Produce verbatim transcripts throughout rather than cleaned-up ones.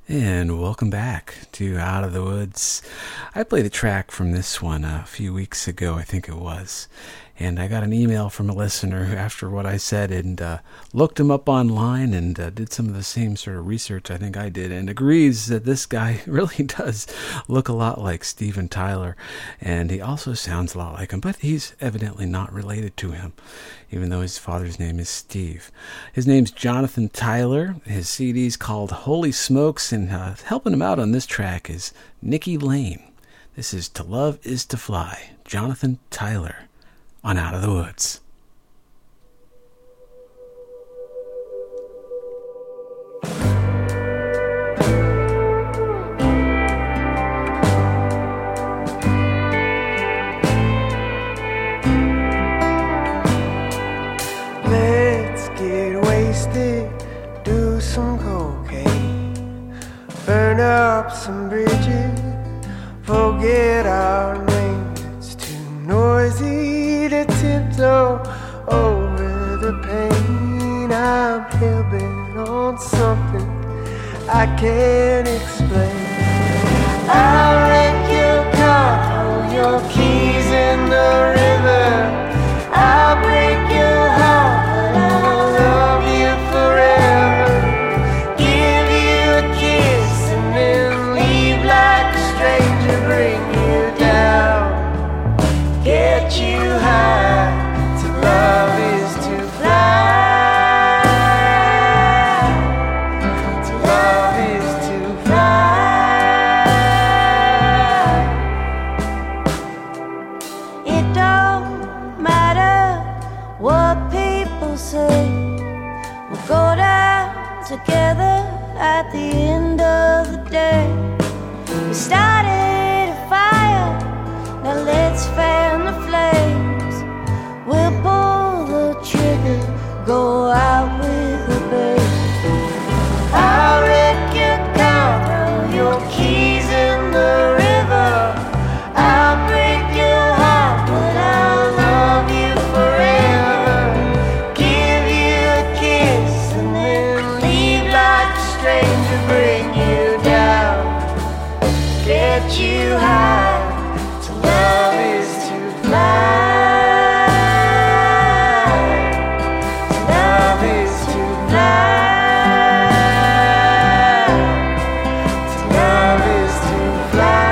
And welcome back to Out of the Woods. I played a track from this one a few weeks ago, I think it was. And I got an email from a listener after what I said and uh, looked him up online and uh, did some of the same sort of research I think I did and agrees that this guy really does look a lot like Steven Tyler. And he also sounds a lot like him, but he's evidently not related to him, even though his father's name is Steve. His name's Jonathan Tyler. His C D's called Holy Smokes, and uh, helping him out on this track is Nikki Lane. This is To Love Is To Fly, Jonathan Tyler on Out of the Woods. Let's get wasted, do some cocaine, burn up some bridges, forget our names. It's too noisy to tiptoe over the pain. I'm hell-bent on something I can't explain. I'll wreck your car, throw your keys in the river. I'll break your heart, but I'll love you forever. Give you a kiss and then leave like a stranger. Bring you down, get you high. To love is to fly. To love is to fly. It don't matter what people say, we'll go down together at the end of the day. We started a fire, now let's fan the flames. We'll pull the trigger, go out with a bang. I'll wreck your car, throw your keys in the river. I'll break your heart, but I'll love you forever. Give you a kiss and then leave like a stranger. Bring you down, get you high. To love is to fly. To love is to fly. To love is to fly.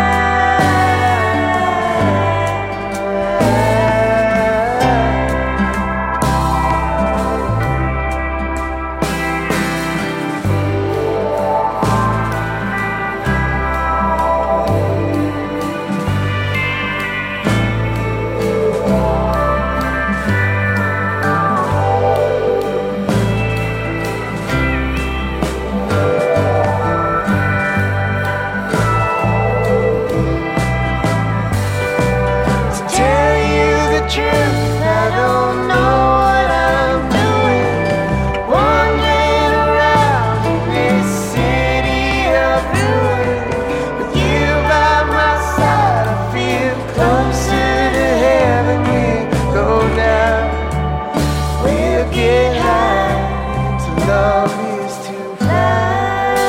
To tell you the truth, I don't know what I'm doing. Wandering around in this city of ruin. With you by my side, I feel closer to heaven. We go down, we'll get high. To love is to fly.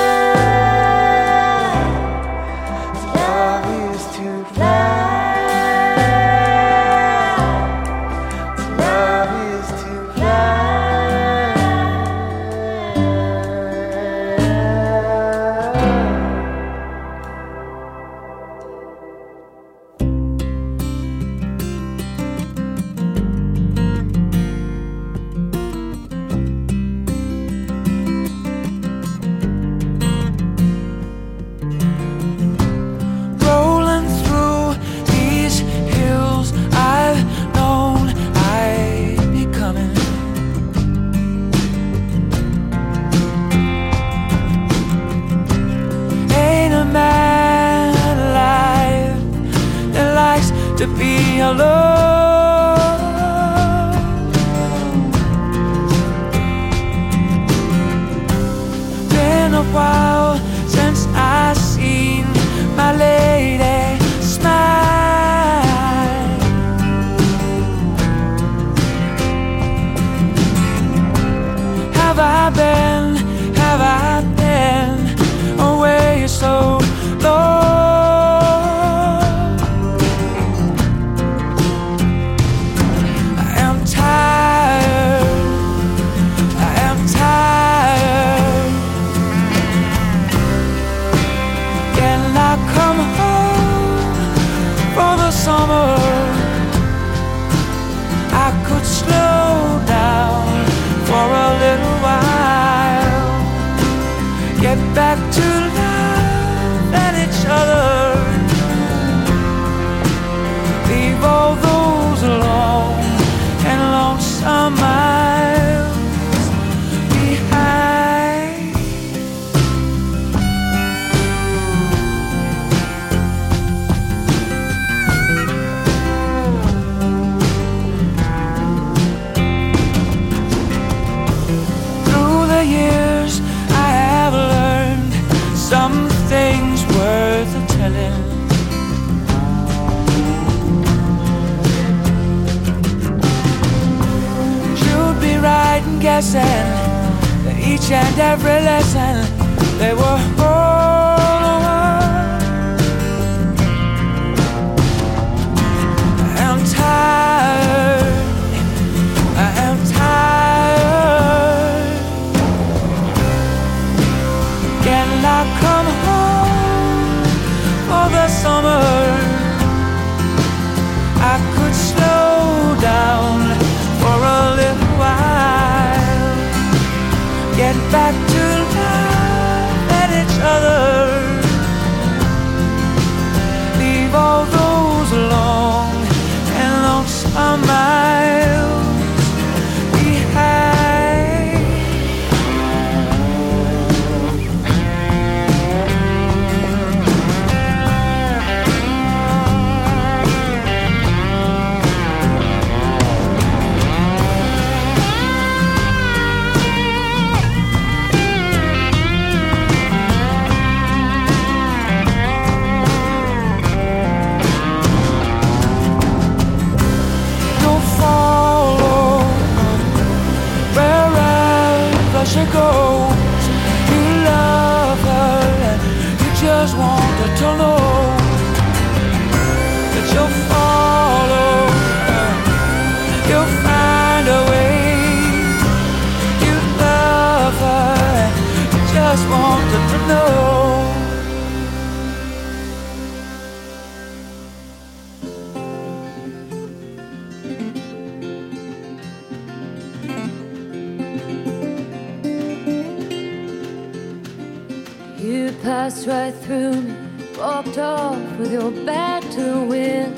To love is to fly. To love is to fly. Rolling through these hills, I've known I'd be coming. Ain't a man alive that likes to be alone. Been a while since I seen my lady smile. Have I been, have I been get back to love and each other. Leave all those alone and lonesome miles behind. Through the years I have learned some things worth telling. Right and guessing that each and every lesson they were all one. I am tired, I am tired. Can I come home for the summer? I could slow down for a little while, get back to love and each other. Leave all those long and lonesome miles behind. She goes, you love her and you just want her to know that you'll follow her, you'll find a way. You love her and you just want her to know. You passed right through me, walked off with your back to the wind.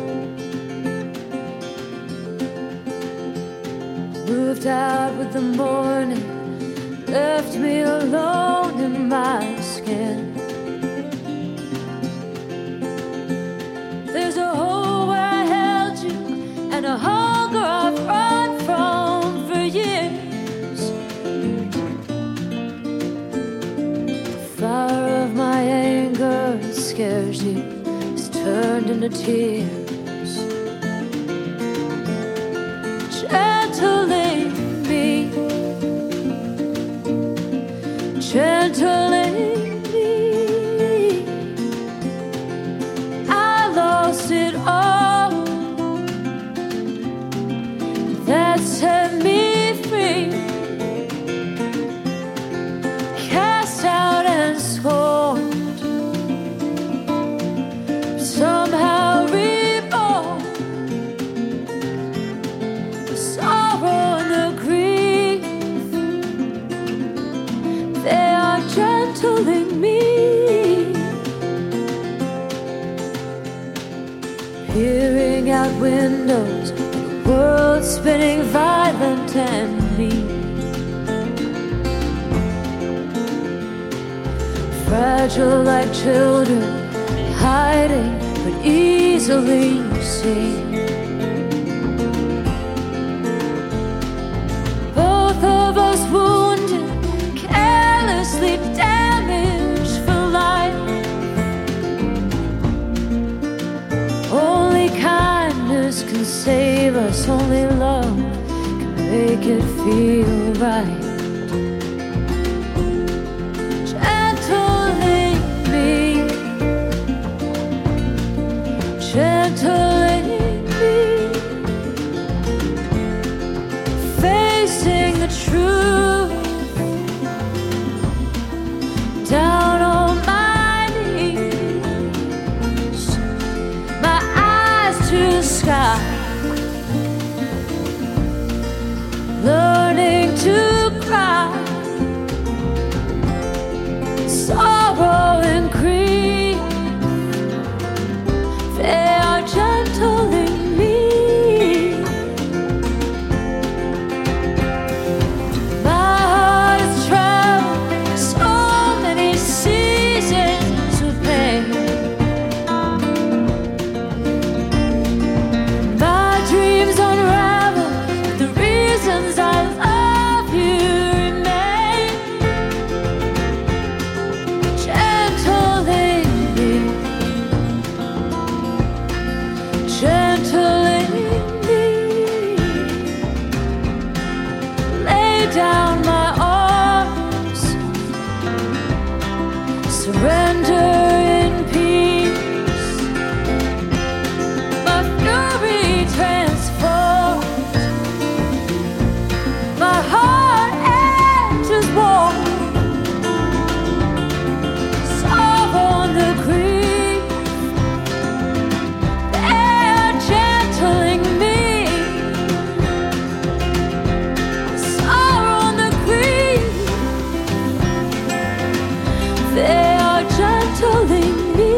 Moved out with the morning, left me alone in my skin. There's a hole where I held you and a hunger I've run from for years. Fire of my anger scares you, it's turned into tears. Gentling me, gentling me. I lost it all, that set me free. Cast out and scorned, somehow reborn. The sorrow and the grief, they are gentling me. Peering out windows, the world spinning violent and mean. Fragile like children, hiding but easily seen. Both of us wounded, carelessly damaged for life. Only kindness can save us, only love can make it feel right. Gentling me, facing the truth, down on my knees, my eyes to the sky, learning to surrender in peace. My fury transformed, my heart enters war. Solve on the grief, they're gentling me. Sorrow on the grief, they are gentling me.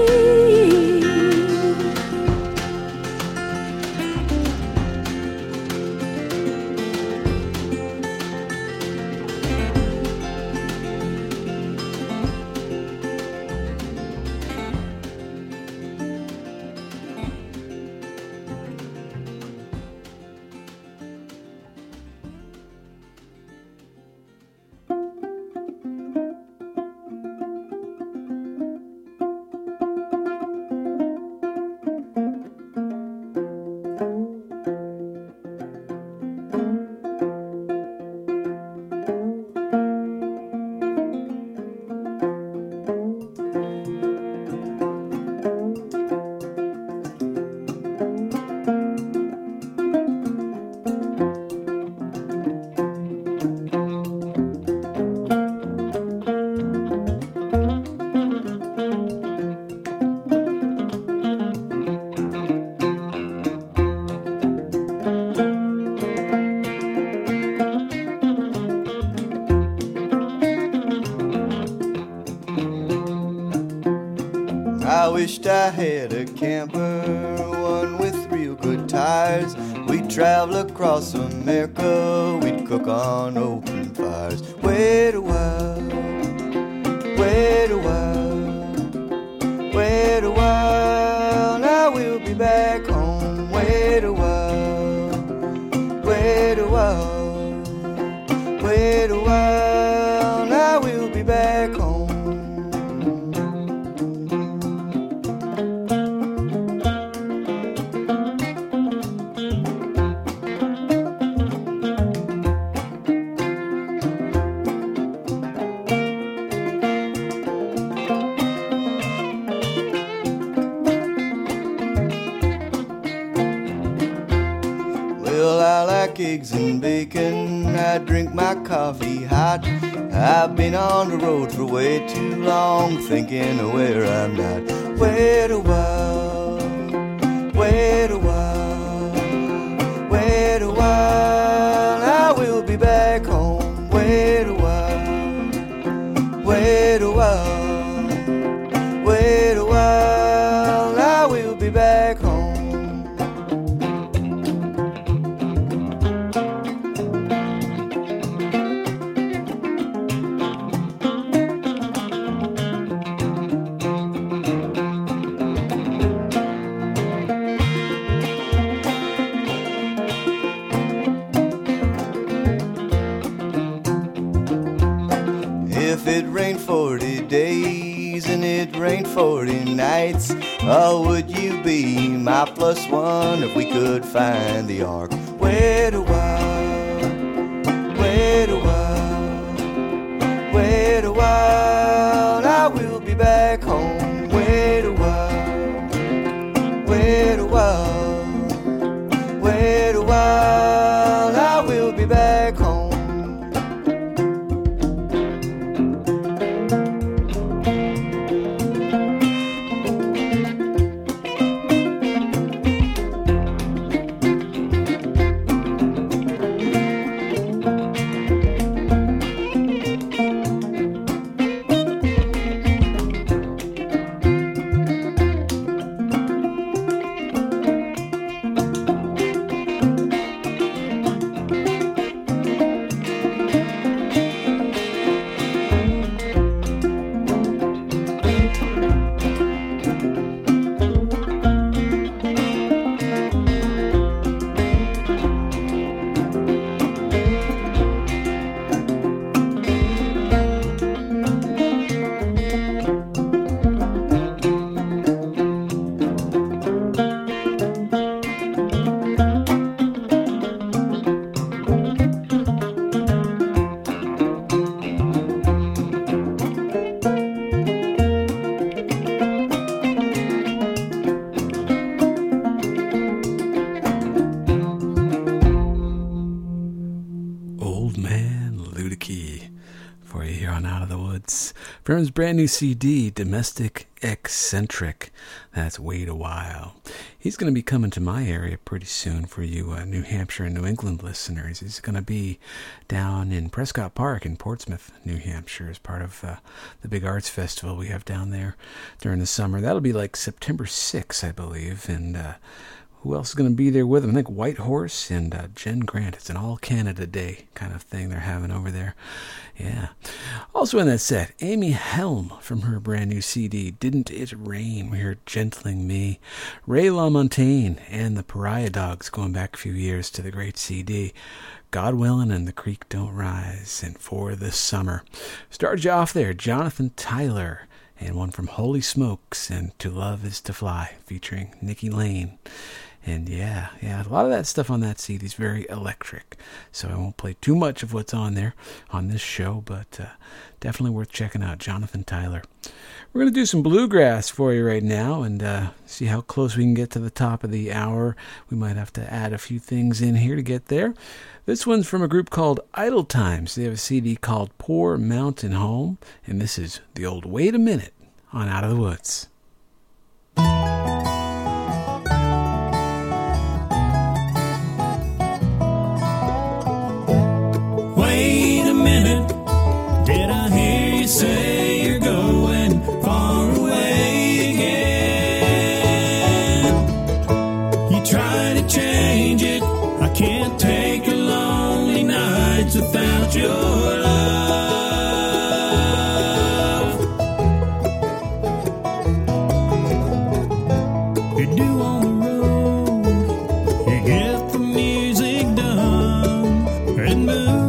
I wished I had a camper, one with real good tires. We'd travel across America, we'd cook on open fires. Wait a while, wait a while, wait a while, now we'll be back home. Wait a while, wait a while, wait a while, now we'll be back home. Well, I like eggs and bacon, I drink my coffee hot. I've been on the road for way too long, thinking of where I'm not. Wait a while, wait a while, wait a while, I will be back home. Wait a while, wait a while, wait a while, I will be back home. If it rained forty days and it rained forty nights, oh, would you be my plus one if we could find the ark? Wait a while, wait a while, wait a while, I will be back home. Wait a while, wait a while, wait a while, I will be back home. from his brand new C D, Domestic Eccentric. That's Wait a While. He's going to be coming to my area pretty soon for you uh, New Hampshire and New England listeners. He's going to be down in Prescott Park in Portsmouth, New Hampshire, as part of uh, the big arts festival we have down there during the summer. That'll be like September sixth, I believe, and uh, who else is going to be there with him? I think White Horse and uh, Jen Grant. It's an all-Canada Day kind of thing they're having over there. Yeah. Also in that set, Amy Helm from her brand new C D, Didn't It Rain? We heard Gentling Me. Ray LaMontagne and the Pariah Dogs, going back a few years to the great C D, God Willin' and The Creek Don't Rise. And For the Summer, started you off there, Jonathan Tyler, and one from Holy Smokes and To Love Is to Fly, featuring Nikki Lane. And yeah, yeah, a lot of that stuff on that C D is very electric. So I won't play too much of what's on there on this show, but uh, definitely worth checking out, Jonathan Tyler. We're going to do some bluegrass for you right now and uh, see how close we can get to the top of the hour. We might have to add a few things in here to get there. This one's from a group called Idle Times. They have a C D called Poor Mountain Home, and this is the old Wait a Minute on Out of the Woods. Wait a minute, did I hear you say you're going far away again? You try to change it, I can't take a lonely night without your love. You're due on the road, you get the music done and move.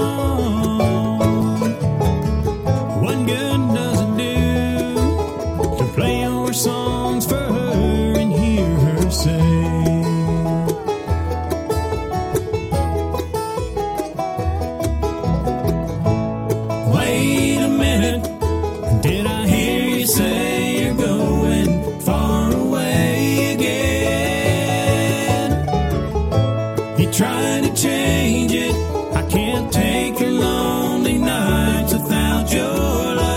Songs for her and hear her say, wait a minute, did I hear you say you're going far away again? You try to change it, I can't take your lonely nights without your love.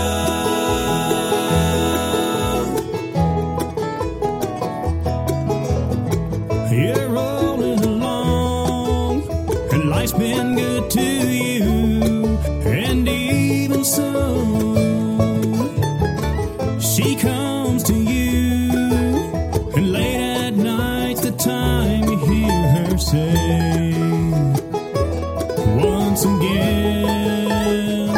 You're rolling along, and life's been good to you, and even so, she comes to you, and late at night's the time you hear her say, once again,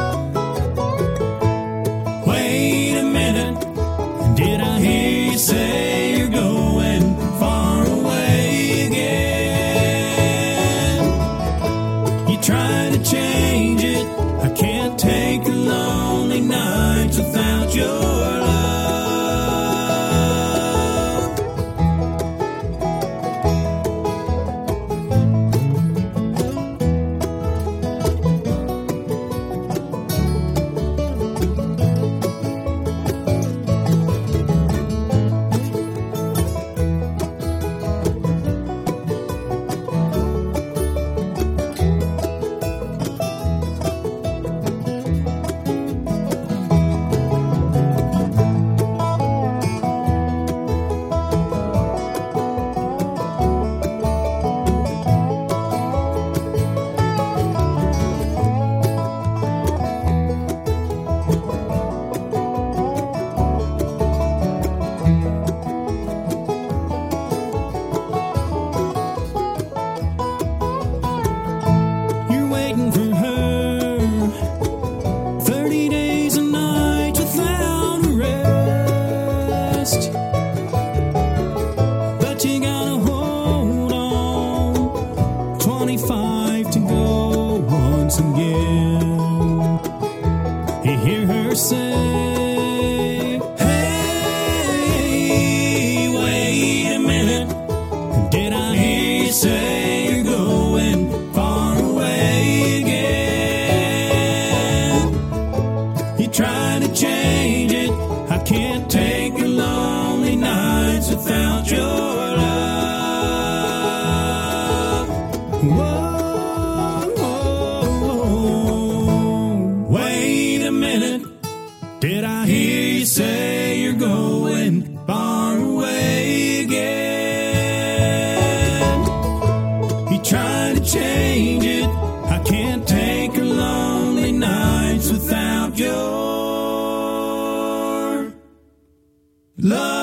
wait a minute, did I hear you say you're going far away again? You try to change it, I can't take the lonely nights without your love. Did I hear you say you're going far away again? He tried to change it. I can't take her lonely nights without your love.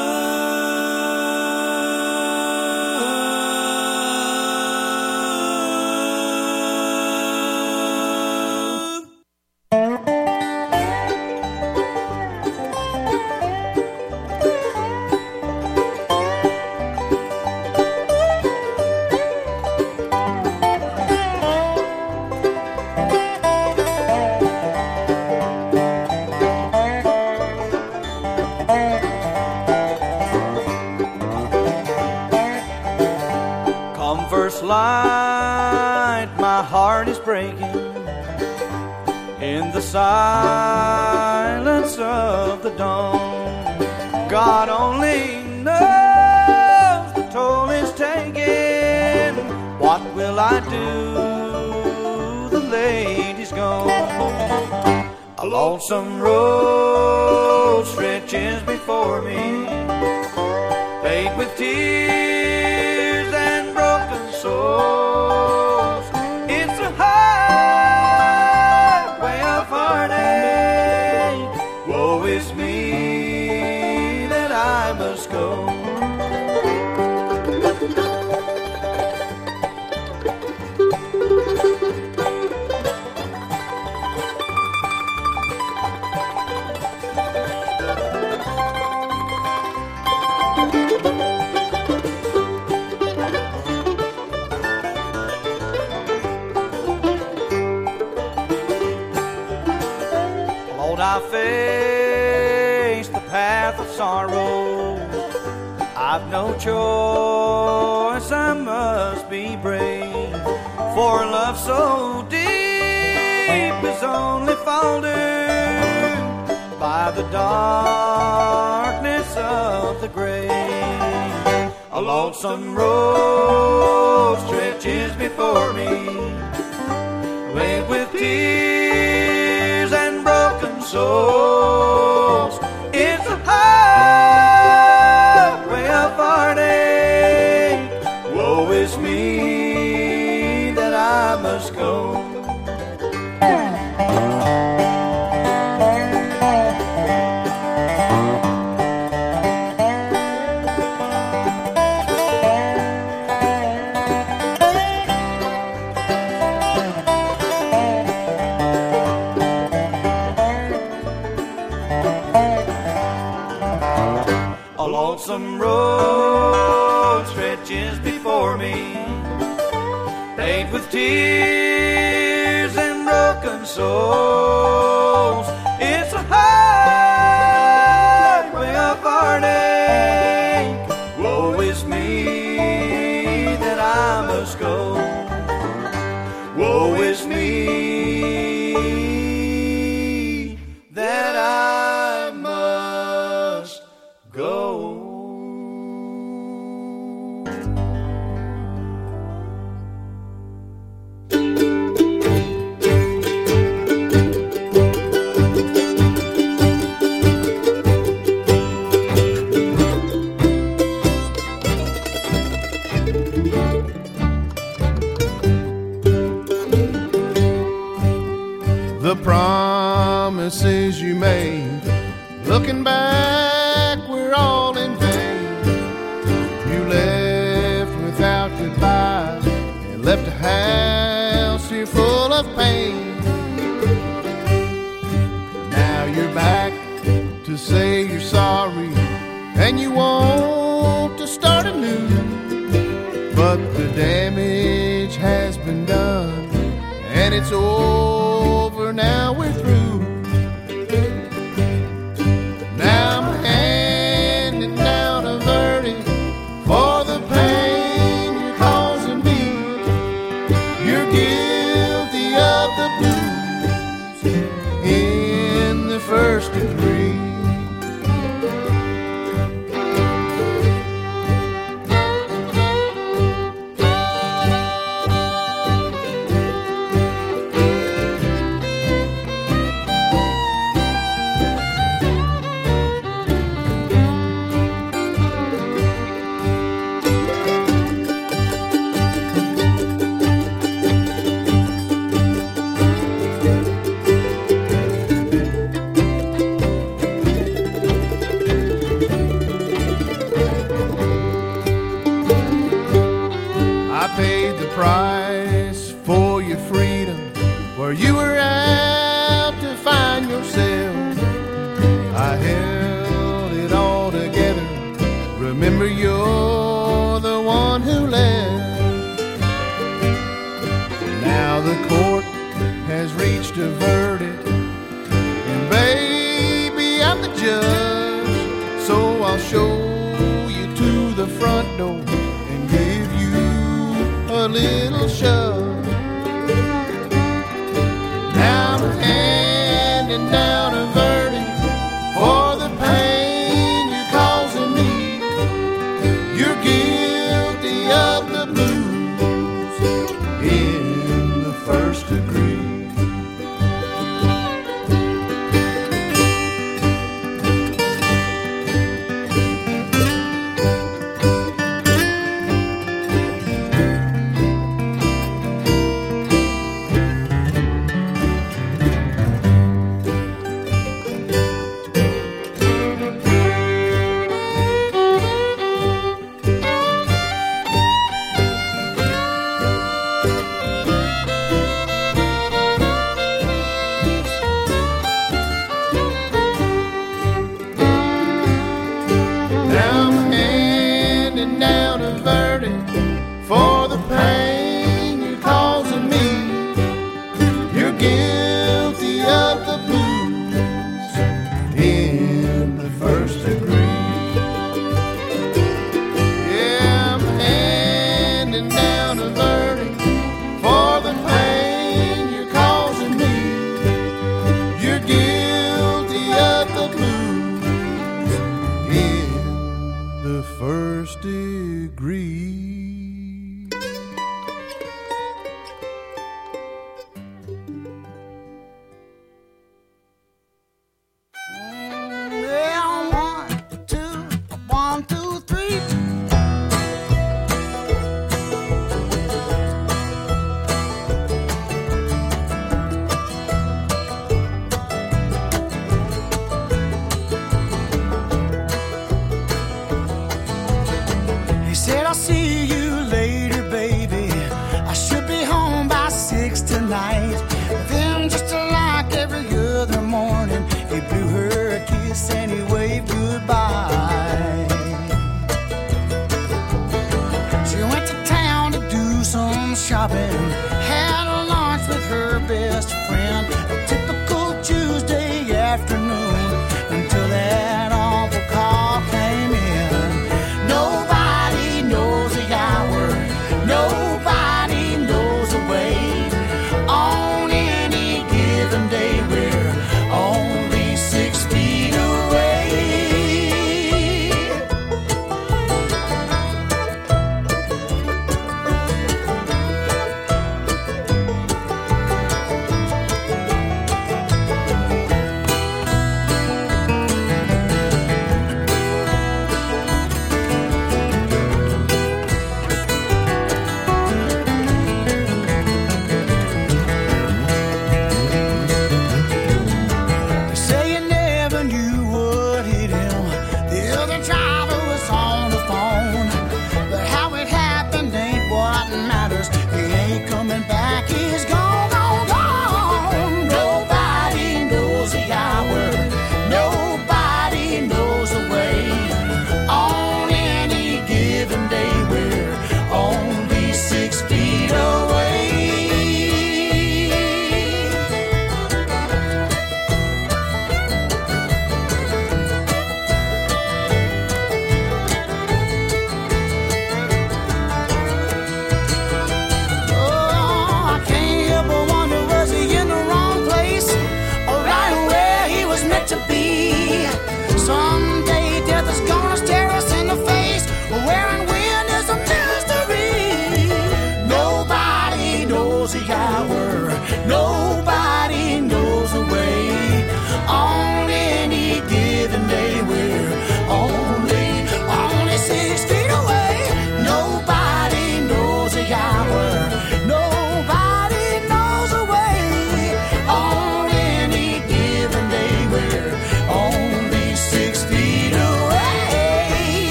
Light, my heart is breaking in the silence of the dawn. God only knows the toll is taken. What will I do? The lady's gone. A lonesome road stretches before me, paved with tears and broken souls. It's a highway of heartache. Woe is me that I must go. I face the path of sorrow. I've no choice, I must be brave. For love so deep is only faltered by the darkness of the grave. A lonesome road stretches before me, paved with tears and broken souls. It's a highway of heartache. Woe is me that I must go. Some road stretches before me, paved with tears and broken souls. It's a highway of heartache. Woe is me that I must go. Woe is me that I must go. The promises you made, looking back, we're all in vain. You left without goodbye and left a house here full of pain. Now you're back to say you're sorry and you want to start anew, but the damage has been done and it's over, now we're through. Now I'm handing down a verdict for the pain you're causing me. You're guilty of the blues in the first degree. remember you're the one who left. Now the court has reached a verdict, and baby, I'm the judge. So I'll show you to the front door and give you a little shove. Now I'm handing down a verdict for the pain you're causing me. You're guilty of the blues in the first degree.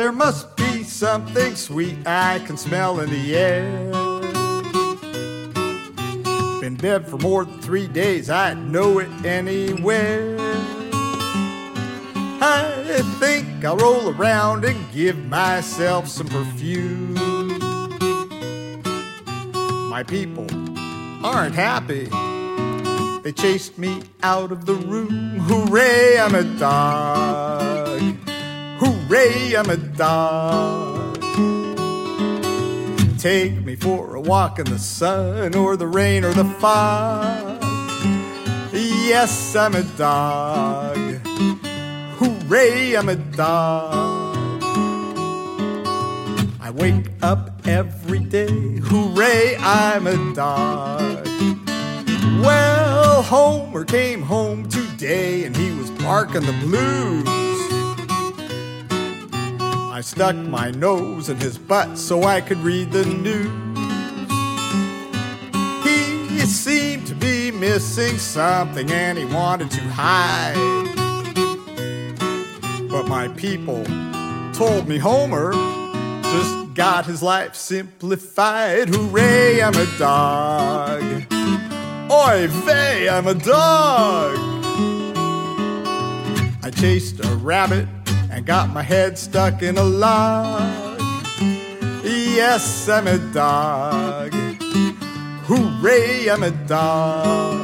there must be something sweet I can smell in the air. Been dead for more than three days, I'd know it anywhere. I think I'll roll around and give myself some perfume. My people aren't happy. They chased me out of the room. Hooray, I'm a dog. Hooray, I'm a dog. Take me for a walk in the sun or the rain or the fog. Yes, I'm a dog. Hooray, I'm a dog. I wake up every day. Hooray, I'm a dog. Well, Homer came home today and he was barking the blues. I stuck my nose in his butt so I could read the news. He seemed to be missing something and he wanted to hide. But my people told me Homer just got his life simplified. Hooray, I'm a dog. Oy vey, I'm a dog. I chased a rabbit and got my head stuck in a log. Yes, I'm a dog. Hooray, I'm a dog.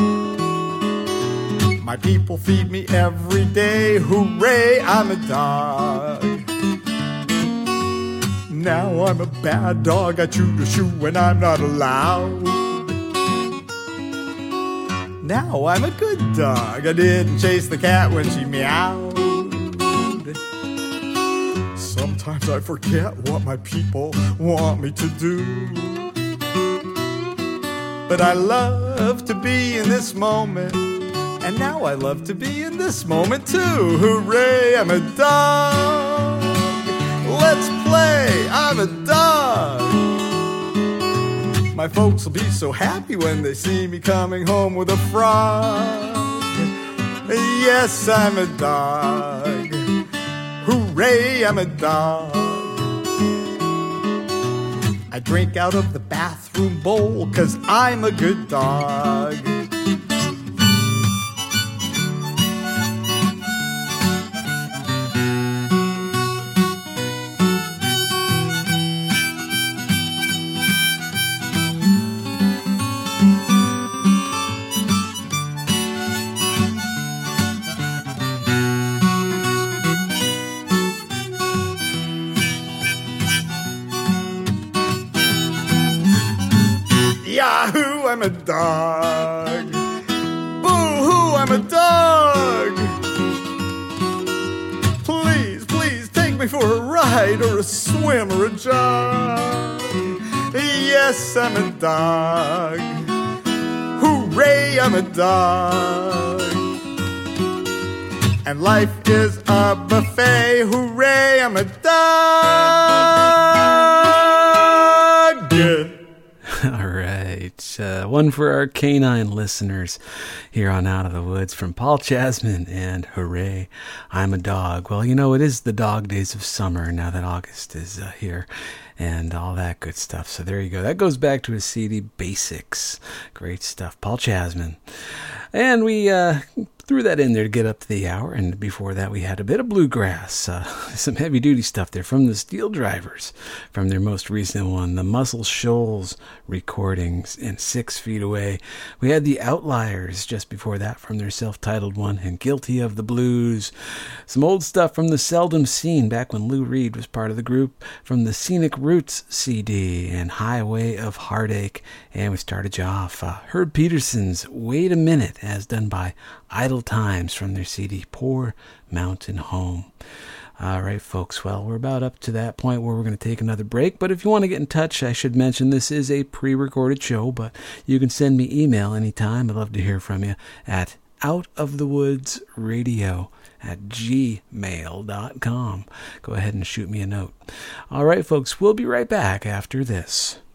My people feed me every day. Hooray, I'm a dog. Now I'm a bad dog. I chewed a shoe when I'm not allowed. Now I'm a good dog. I didn't chase the cat when she meowed. Sometimes I forget what my people want me to do. But I love to be in this moment. And now I love to be in this moment too. Hooray, I'm a dog. Let's play, I'm a dog. My folks will be so happy when they see me coming home with a frog. Yes, I'm a dog. Hooray, I'm a dog. I drink out of the bathroom bowl 'cause I'm a good dog. Yahoo, I'm a dog. Boo-hoo, I'm a dog. Please, please take me for a ride or a swim or a jog. Yes, I'm a dog. Hooray, I'm a dog. And life is a buffet. Hooray, I'm a dog. Yeah. All right. Uh, one for our canine listeners here on Out of the Woods from Paul Chasman and Hooray, I'm a Dog. Well, you know, it is the dog days of summer now that August is uh, here and all that good stuff. So there you go. That goes back to his C D Basics. Great stuff. Paul Chasman. And we uh, threw that in there to get up to the hour. And before that, we had a bit of bluegrass, uh, some heavy duty stuff there from the Steel Drivers, from their most recent one, the Muscle Shoals recordings, and Six Feet Away. We had the Outliers just before that from their self-titled one, and Guilty of the Blues. Some old stuff from the Seldom Seen, back when Lou Reed was part of the group, from the Scenic Roots C D, and Highway of Heartache. And we started you off, uh, Herb Peterson's Wait a Minute, as done by Idle Times from their C D Poor Mountain Home. All right, folks. Well, we're about up to that point where we're going to take another break. But if you want to get in touch, I should mention this is a pre-recorded show, but you can send me email anytime. I'd love to hear from you at outofthewoodsradio at gmail dot com. Go ahead and shoot me a note. All right, folks. We'll be right back after this.